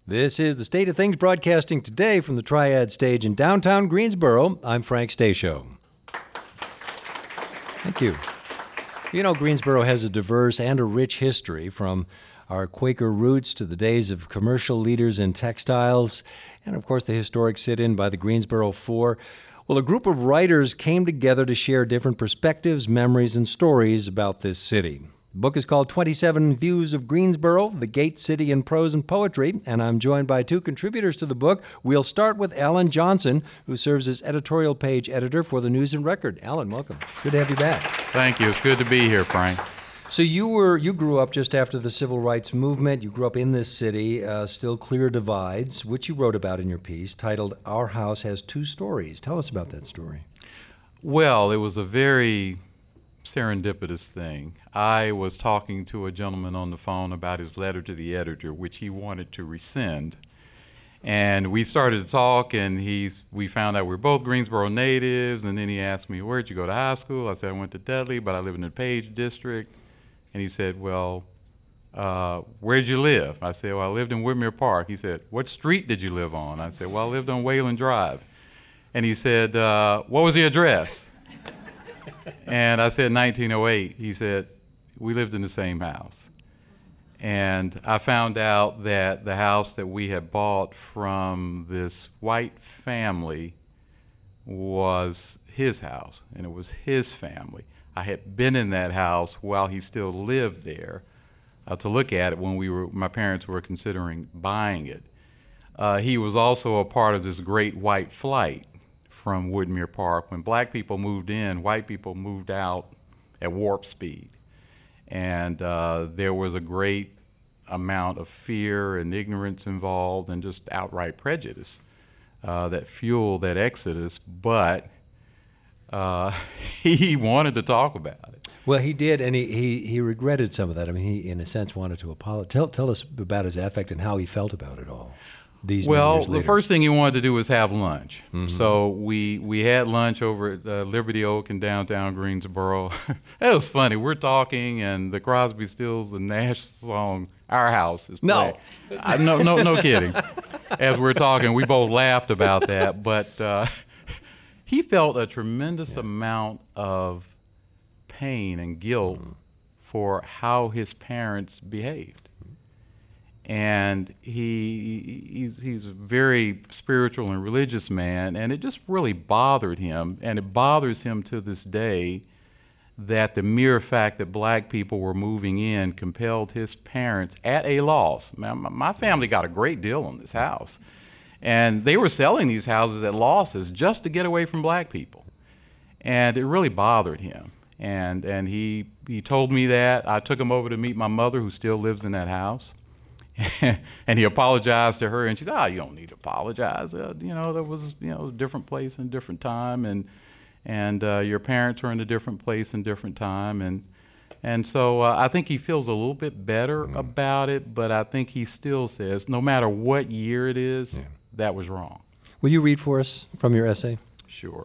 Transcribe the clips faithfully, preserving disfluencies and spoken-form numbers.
This is the State of Things broadcasting today from the Triad Stage in downtown Greensboro. I'm Frank Stasio. Thank you. You know, Greensboro has a diverse and a rich history, from our Quaker roots to the days of commercial leaders in textiles, and of course the historic sit-in by the Greensboro Four. Well, a group of writers came together to share different perspectives, memories, and stories about this city. The book is called twenty-seven Views of Greensboro, The Gate City in Prose and Poetry, and I'm joined by two contributors to the book. We'll start with Alan Johnson, who serves as editorial page editor for the News and Record. Alan, welcome. Good to have you back. Thank you. It's good to be here, Frank. So you were you grew up just after the Civil Rights Movement. You grew up in this city, uh, still clear divides, which you wrote about in your piece, titled Our House Has Two Stories. Tell us about that story. Well, it was a very serendipitous thing. I was talking to a gentleman on the phone about his letter to the editor, which he wanted to rescind. And we started to talk, and he's, we found out we we're both Greensboro natives, and then he asked me, where'd you go to high school? I said, I went to Dudley, but I live in the Page District. And he said, well, uh, where'd you live? I said, well, I lived in Whitmere Park. He said, what street did you live on? I said, well, I lived on Wayland Drive. And he said, uh, what was the address? And I said nineteen oh eight. He said, we lived in the same house. And I found out that the house that we had bought from this white family was his house, and it was his family. I had been in that house while he still lived there uh, to look at it when we were, my parents were considering buying it. Uh, he was also a part of this great white flight from Whitmere Park. When black people moved in, white people moved out at warp speed. And uh, there was a great amount of fear and ignorance involved, and just outright prejudice uh, that fueled that exodus. But uh, he wanted to talk about it. Well, he did, and he, he, he regretted some of that. I mean, he, in a sense, wanted to apologize. Tell, tell us about his affect and how he felt about it all. These well, the first thing he wanted to do was have lunch. Mm-hmm. So we we had lunch over at uh, Liberty Oak in downtown Greensboro. It was funny. We're talking, and the Crosby, Stills, and Nash song "Our House" is playing. No, uh, no, no, no kidding. As we're talking, we both laughed about that. But uh, he felt a tremendous yeah. amount of pain and guilt mm. for how his parents behaved. And he he's, he's a very spiritual and religious man, and it just really bothered him, and it bothers him to this day, that the mere fact that black people were moving in compelled his parents at a loss. My, my family got a great deal on this house, and they were selling these houses at losses just to get away from black people, and it really bothered him. And and he he told me that. I took him over to meet my mother, who still lives in that house. And he apologized to her, and she said, "Oh, you don't need to apologize. Uh, you know, there was, you know, a different place and different time, and and uh, your parents were in a different place and different time, and and so uh, I think he feels a little bit better mm-hmm. about it. But I think he still says, no matter what year it is, yeah. that was wrong." Will you read for us from your essay? Sure.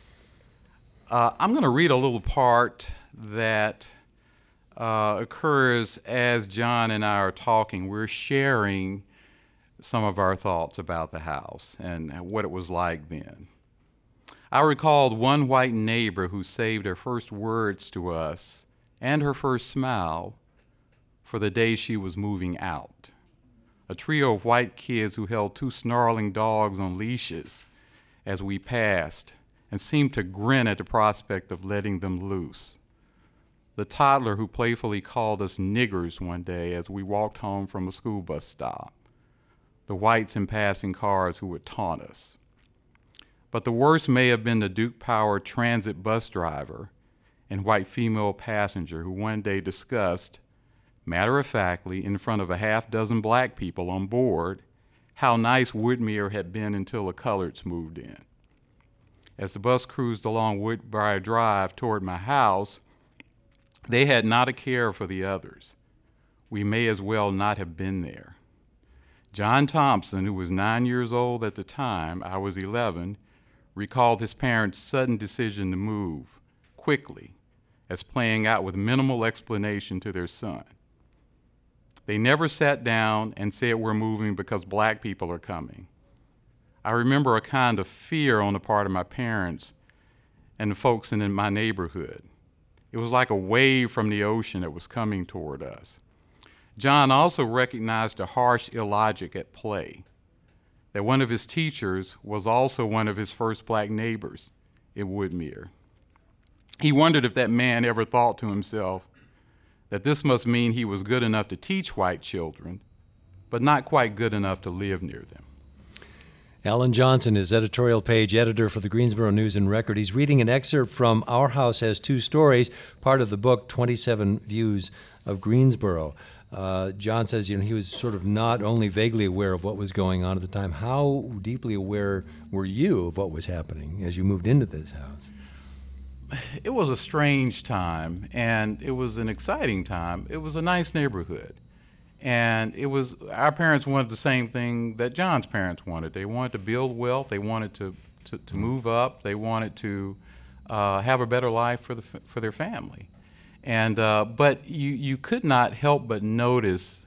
Uh, I'm going to read a little part that Uh, occurs as John and I are talking. We're sharing some of our thoughts about the house and what it was like then. I recalled one white neighbor who saved her first words to us and her first smile for the day she was moving out. A trio of white kids who held two snarling dogs on leashes as we passed and seemed to grin at the prospect of letting them loose. The toddler who playfully called us niggers one day as we walked home from a school bus stop. The whites in passing cars who would taunt us. But the worst may have been the Duke Power transit bus driver and white female passenger who one day discussed, matter-of-factly, in front of a half dozen black people on board, how nice Whitmere had been until the coloreds moved in. As the bus cruised along Woodbriar Drive toward my house, they had not a care for the others. We may as well not have been there. John Thompson, who was nine years old at the time, I was eleven, recalled his parents' sudden decision to move quickly as playing out with minimal explanation to their son. They never sat down and said, we're moving because black people are coming. I remember a kind of fear on the part of my parents and the folks in my neighborhood. It was like a wave from the ocean that was coming toward us. John also recognized the harsh illogic at play, that one of his teachers was also one of his first black neighbors in Woodmere. He wondered if that man ever thought to himself that this must mean he was good enough to teach white children, but not quite good enough to live near them. Alan Johnson is editorial page editor for the Greensboro News and Record. He's reading an excerpt from Our House Has Two Stories, part of the book, twenty-seven Views of Greensboro. Uh, John says, you know, he was sort of not only vaguely aware of what was going on at the time. How deeply aware were you of what was happening as you moved into this house? It was a strange time, and it was an exciting time. It was a nice neighborhood. And it was, our parents wanted the same thing that John's parents wanted. They wanted to build wealth. They wanted to, to, to move up. They wanted to uh, have a better life for, the, for their family. And, uh, but you, you could not help but notice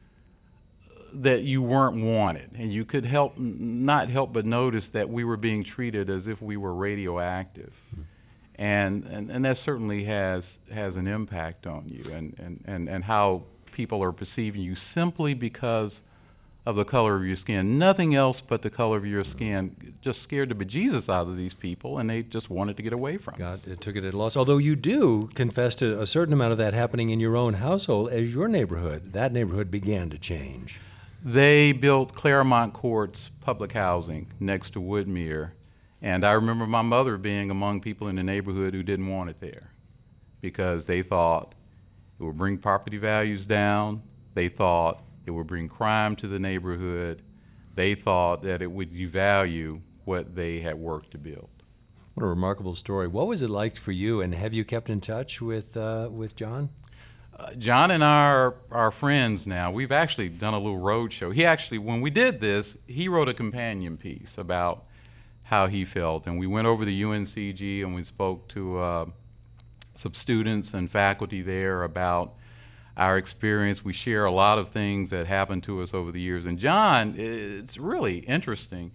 that you weren't wanted. And you could help, not help but notice that we were being treated as if we were radioactive. Mm-hmm. And, and, and that certainly has, has an impact on you and, and, and, and how people are perceiving you simply because of the color of your skin. Nothing else but the color of your skin just scared the bejesus out of these people, and they just wanted to get away from God, us. It took it at a loss. Although you do confess to a certain amount of that happening in your own household as your neighborhood, that neighborhood began to change. They built Claremont Courts public housing next to Woodmere, and I remember my mother being among people in the neighborhood who didn't want it there because they thought it would bring property values down. They thought it would bring crime to the neighborhood. They thought that it would devalue what they had worked to build. What a remarkable story. What was it like for you, and have you kept in touch with uh, with John? Uh, John and I are, are friends now. We've actually done a little road show. He actually, when we did this, he wrote a companion piece about how he felt, and we went over to U N C G and we spoke to uh, some students and faculty there about our experience. We share a lot of things that happened to us over the years. And John, it's really interesting.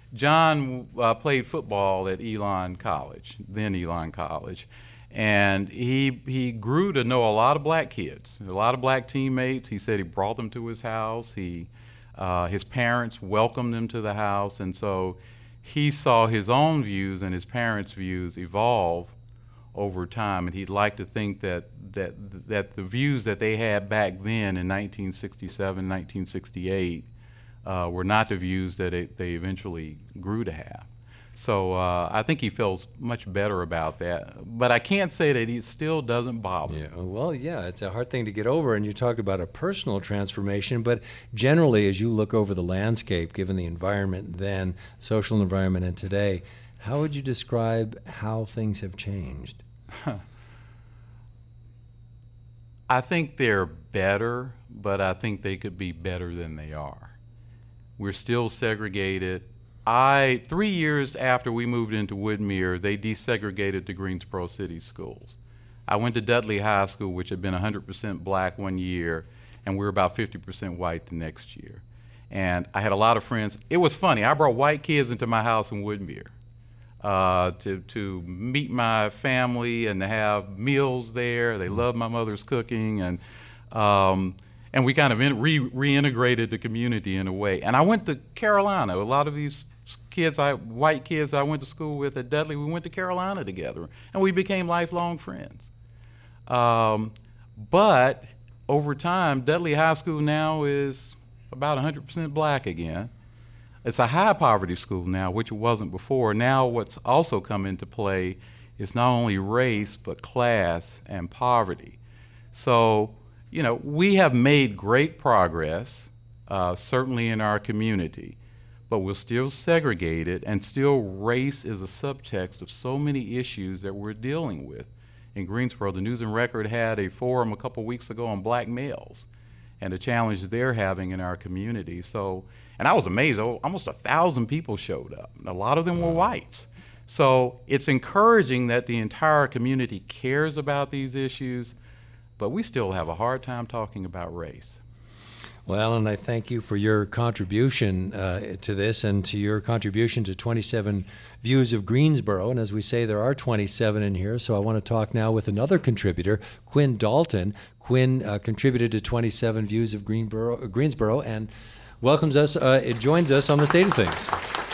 John uh, played football at Elon College, then Elon College, and he he grew to know a lot of black kids, a lot of black teammates. He said he brought them to his house. He uh, his parents welcomed them to the house, and so he saw his own views and his parents' views evolve over time, and he'd like to think that that that the views that they had back then in nineteen sixty-seven, nineteen sixty-eight uh, were not the views that it, they eventually grew to have. So uh, I think he feels much better about that, but I can't say that he still doesn't bother. Yeah, well, yeah, it's a hard thing to get over, and you talked about a personal transformation, but generally, as you look over the landscape, given the environment then, social environment, and today, how would you describe how things have changed? I think they're better, but I think they could be better than they are. We're still segregated. I, three years after we moved into Woodmere, they desegregated the Greensboro City schools. I went to Dudley High School, which had been one hundred percent black one year, and we were about fifty percent white the next year. And I had a lot of friends. It was funny. I brought white kids into my house in Woodmere. Uh, to, to meet my family and to have meals there. They loved my mother's cooking, and um, and we kind of in, re, reintegrated the community in a way. And I went to Carolina. A lot of these kids, I, white kids I went to school with at Dudley, we went to Carolina together, and we became lifelong friends. Um, but over time, Dudley High School now is about one hundred percent black again. It's a high poverty school now, which it wasn't before. Now what's also come into play is not only race, but class and poverty. So, you know, we have made great progress, uh, certainly in our community, but we're still segregated, and still race is a subtext of so many issues that we're dealing with. In Greensboro, the News and Record had a forum a couple weeks ago on black males and the challenge they're having in our community. So, and I was amazed, oh, almost a thousand people showed up. A lot of them were whites. So it's encouraging that the entire community cares about these issues, but we still have a hard time talking about race. Well, and I thank you for your contribution uh, to this and to your contribution to twenty-seven Views of Greensboro. And as we say, there are twenty-seven in here, so I want to talk now with another contributor, Quinn Dalton. Quinn uh, contributed to twenty-seven Views of Greenboro, uh, Greensboro and welcomes us, uh, it joins us on the State of Things.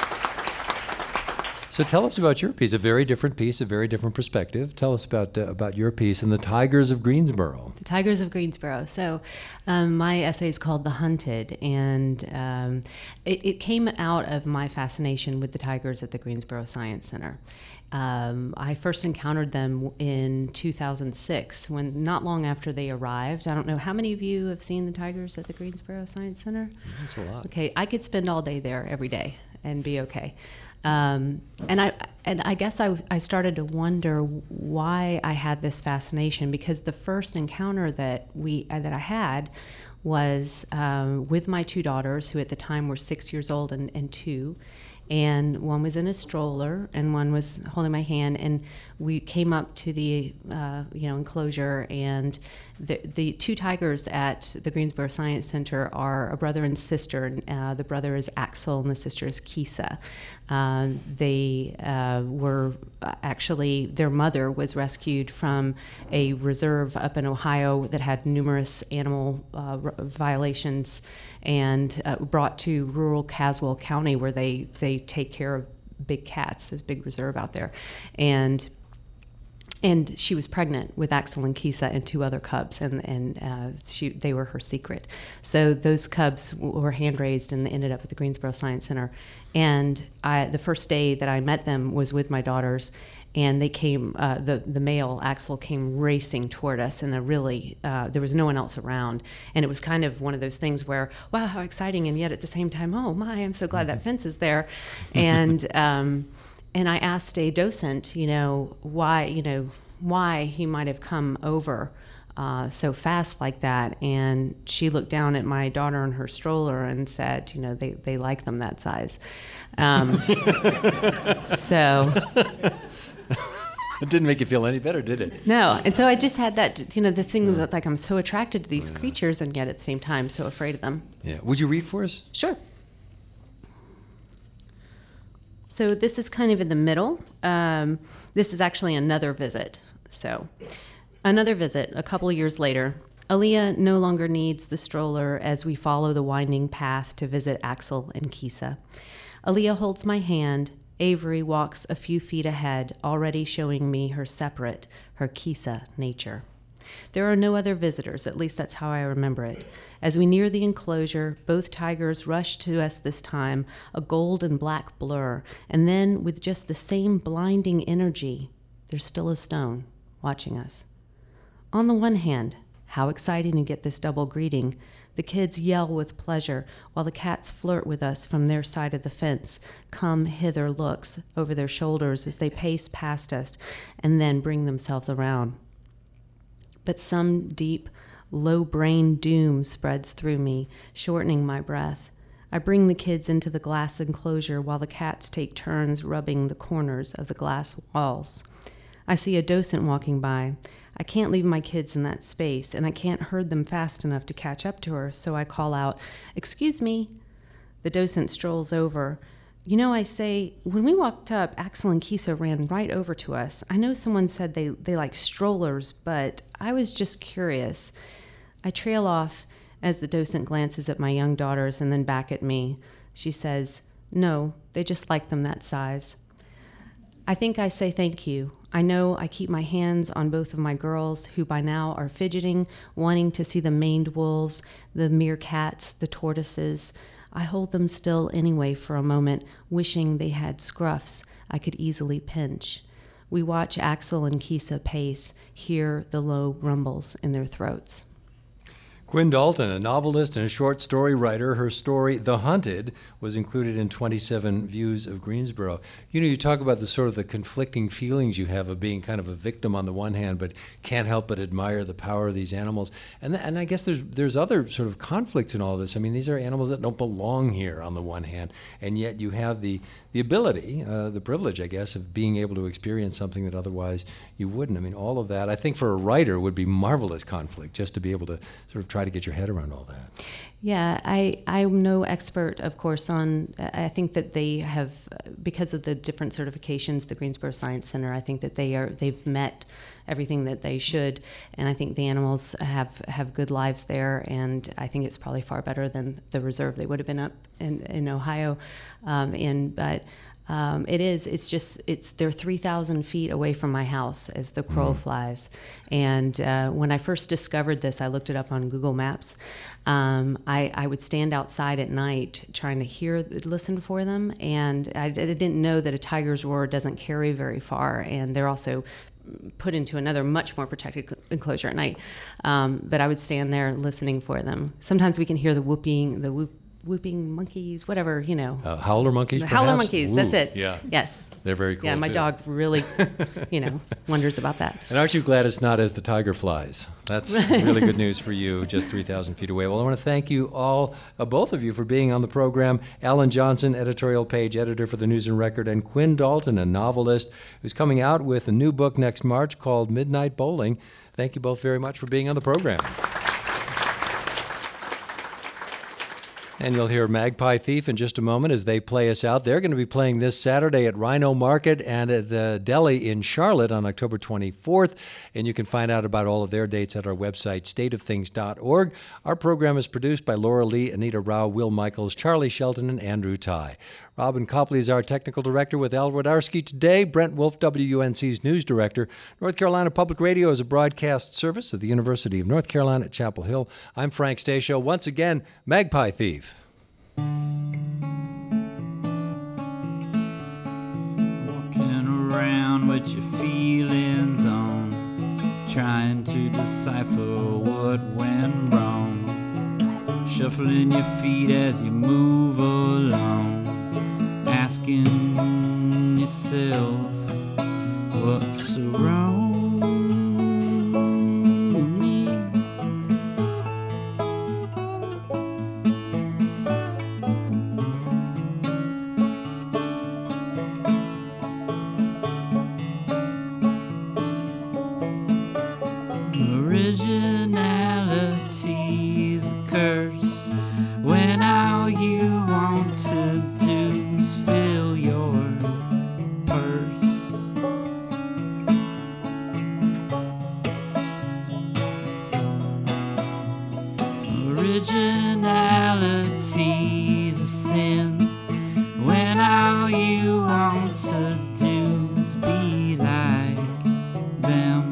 So tell us about your piece, a very different piece, a very different perspective. Tell us about uh, about your piece and the Tigers of Greensboro. The Tigers of Greensboro. So um, my essay is called The Hunted, and um, it, it came out of my fascination with the tigers at the Greensboro Science Center. Um, I first encountered them in two thousand six, when not long after they arrived. I don't know, how many of you have seen the tigers at the Greensboro Science Center? That's a lot. Okay, I could spend all day there every day and be okay. Um, and I and I guess I, I started to wonder why I had this fascination, because the first encounter that we uh, that I had was um, with my two daughters, who at the time were six years old and, and two. And one was in a stroller, and one was holding my hand. And we came up to the, uh, you know, enclosure, and the the two tigers at the Greensboro Science Center are a brother and sister. Uh, the brother is Axel, and the sister is Kisa. Uh, they uh, were actually, their mother was rescued from a reserve up in Ohio that had numerous animal uh, violations, and uh, brought to rural Caswell County, where they, they take care of big cats. There's a big reserve out there. And and she was pregnant with Axel and Kisa and two other cubs, and, and uh, she, they were her secret. So those cubs were hand-raised and ended up at the Greensboro Science Center. And I, the first day that I met them was with my daughters, and they came, uh, the, the male, Axel, came racing toward us, and a really, uh, there was no one else around. And it was kind of one of those things where, wow, how exciting, and yet at the same time, oh my, I'm so glad that fence is there. And um, and I asked a docent, you know, why, you know, why he might have come over uh, so fast like that. And she looked down at my daughter in her stroller and said, you know, they, they like them that size. Um, so... It didn't make you feel any better, did it? No. And so I just had that, you know, the thing that, like, I'm so attracted to these oh, yeah. creatures, and yet at the same time so afraid of them. Yeah. Would you read for us? Sure. So this is kind of in the middle. Um, this is actually another visit. So another visit a couple of years later. Aaliyah no longer needs the stroller as we follow the winding path to visit Axel and Kisa. Aaliyah holds my hand. Avery walks a few feet ahead, already showing me her separate, her Kisa nature. There are no other visitors, at least that's how I remember it. As we near the enclosure, both tigers rush to us this time, a gold and black blur, and then, with just the same blinding energy, there's still a stone watching us. On the one hand, how exciting to get this double greeting. The kids yell with pleasure, while the cats flirt with us from their side of the fence, come hither looks over their shoulders as they pace past us, and then bring themselves around. But some deep, low-brain doom spreads through me, shortening my breath. I bring the kids into the glass enclosure while the cats take turns rubbing the corners of the glass walls. I see a docent walking by. I can't leave my kids in that space, and I can't herd them fast enough to catch up to her, so I call out, "Excuse me." The docent strolls over. "You know," I say, "when we walked up, Axel and Kisa ran right over to us. I know someone said they, they like strollers, but I was just curious." I trail off as the docent glances at my young daughters and then back at me. She says, "No, they just like them that size." I think I say thank you. I know I keep my hands on both of my girls, who by now are fidgeting, wanting to see the maned wolves, the meerkats, the tortoises. I hold them still anyway for a moment, wishing they had scruffs I could easily pinch. We watch Axel and Kisa pace, hear the low rumbles in their throats. Quinn Dalton, a novelist and a short story writer. Her story, The Hunted, was included in twenty-seven Views of Greensboro. You know, you talk about the sort of the conflicting feelings you have of being kind of a victim on the one hand, but can't help but admire the power of these animals. And th- and I guess there's there's other sort of conflicts in all this. I mean, these are animals that don't belong here on the one hand, and yet you have the the ability, uh, the privilege, I guess, of being able to experience something that otherwise you wouldn't. I mean, all of that, I think for a writer would be marvelous conflict, just to be able to sort of try try to get your head around all that. Yeah, I, I'm no expert, of course, on, I think that they have, because of the different certifications, the Greensboro Science Center, I think that they are, they've met everything that they should, and I think the animals have, have good lives there, and I think it's probably far better than the reserve they would have been up in, in Ohio um, in, but Um, it is. It's just. It's. They're three thousand feet away from my house as the crow mm. flies. And uh, when I first discovered this, I looked it up on Google Maps. Um, I, I would stand outside at night trying to hear, listen for them, and I, I didn't know that a tiger's roar doesn't carry very far, and they're also put into another much more protected enclosure at night. Um, but I would stand there listening for them. Sometimes we can hear the whooping, the whoop. whooping monkeys, whatever, you know. Uh, howler monkeys, the perhaps? Howler monkeys, Ooh, that's it. Yeah. Yes. They're very cool, Yeah, my too. dog really, you know, wonders about that. And aren't you glad it's not as the tiger flies? That's really good news for you, just three thousand feet away. Well, I want to thank you all, uh, both of you, for being on the program. Alan Johnson, editorial page editor for the News and Record, and Quinn Dalton, a novelist who's coming out with a new book next March called Midnight Bowling. Thank you both very much for being on the program. And you'll hear Magpie Thief in just a moment as they play us out. They're going to be playing this Saturday at Rhino Market and at uh, Deli in Charlotte on October twenty-fourth. And you can find out about all of their dates at our website, state of things dot org. Our program is produced by Laura Lee, Anita Rao, Will Michaels, Charlie Shelton, and Andrew Ty. Robin Copley is our technical director with Al Wodarski today. Brent Wolf, W U N C's news director. North Carolina Public Radio is a broadcast service of the University of North Carolina at Chapel Hill. I'm Frank Stasio. Once again, Magpie Thief. Walking around with your feelings on, trying to decipher what went wrong, shuffling your feet as you move along, asking yourself what's so wrong with me. Originality's a curse when all you want to do is fill your purse. Originality's a sin when all you want to do is be like them.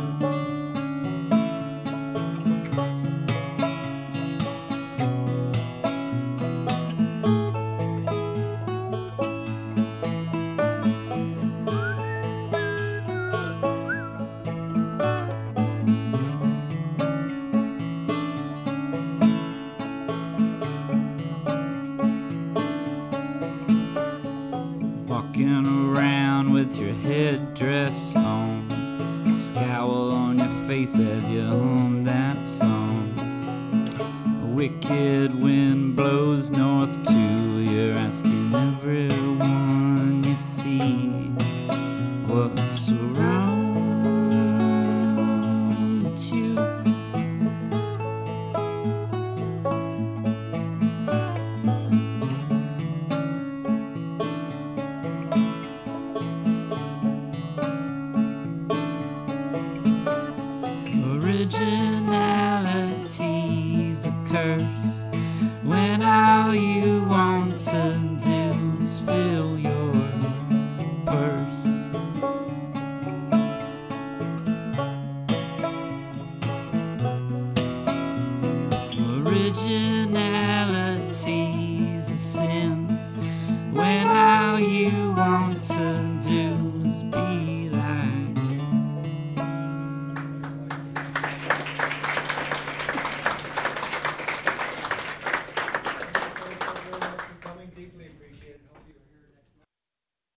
Walking around with your headdress on, a scowl on your face as you hum that song. A wicked wind blows north too. You're asking everyone you see what's so wrong with you. Originality's a curse when all you want to do is fill your purse. Originality's a sin when all you want to do